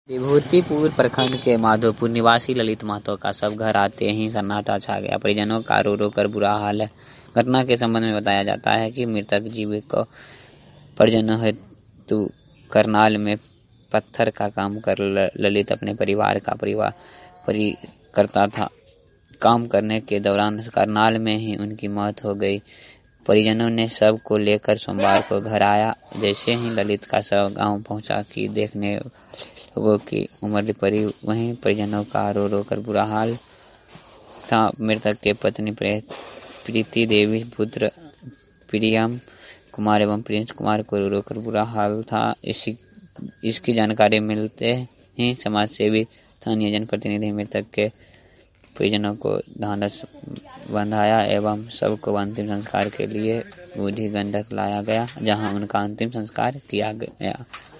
विभूतिपुर प्रखंड के माधोपुर निवासी ललित महतो का शव घर आते ही सन्नाटा छा गया। परिजनों का रो रो कर बुरा हाल है। घटना के संबंध में बताया जाता है कि मृतक जीविका परिजनों हेतु करनाल में पत्थर का काम कर ललित अपने परिवार का करता था। काम करने के दौरान करनाल में ही उनकी मौत हो गई। परिजनों ने शव को लेकर सोमवार को घर आया। जैसे ही ललित का शव गांव पहुंचा कि देखने लोगों की उम्र पड़ी, वहीं परिजनों का रो रो कर बुरा हाल था। मृतक के पत्नी प्रीति देवी, पुत्र प्रियम कुमार एवं प्रिंस कुमार को रो रो कर बुरा हाल था। इसकी जानकारी मिलते ही समाज सेवी, स्थानीय जनप्रतिनिधि मृतक के परिजनों को ढांढस बंधाया एवं शव को अंतिम संस्कार के लिए बूढ़ी गंडक लाया गया, जहां उनका अंतिम संस्कार किया गया।